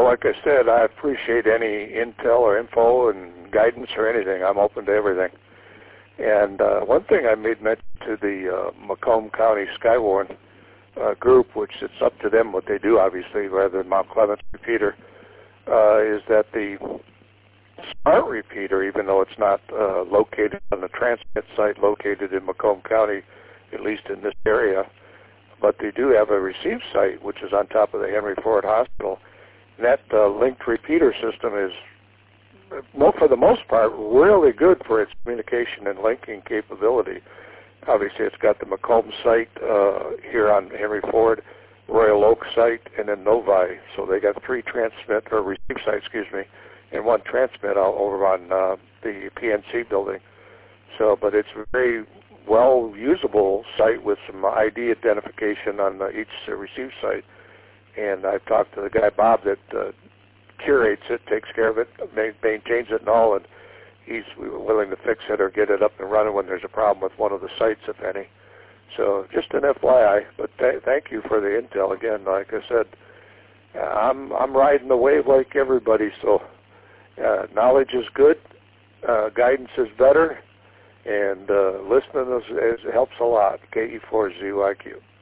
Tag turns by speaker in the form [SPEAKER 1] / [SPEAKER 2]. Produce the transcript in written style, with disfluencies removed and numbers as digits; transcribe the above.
[SPEAKER 1] like I said, I appreciate any intel or info and guidance or anything. I'm open to everything. And one thing I made mention to the Macomb County Skywarn group, which it's up to them what they do, obviously, rather than Mount Clemens repeater, is that the smart repeater, even though it's not located on the transmit site located in Macomb County, at least in this area, but they do have a receive site, which is on top of the Henry Ford Hospital. And that linked repeater system is, for the most part, really good for its communication and linking capability. Obviously, it's got the Macomb site here on Henry Ford, Royal Oak site, and then Novi. So they got 3 transmit, or receive sites, and 1 transmit over on the PNC building. So, but it's a very well usable site with some ID identification on each receive site. And I've talked to the guy, Bob, that curates it, takes care of it, maintains it and all, and he's willing to fix it or get it up and running when there's a problem with one of the sites, if any. So just an FYI, but thank you for the intel again. Like I said, I'm riding the wave like everybody, so knowledge is good, guidance is better, and listening helps a lot. KE4ZYQ.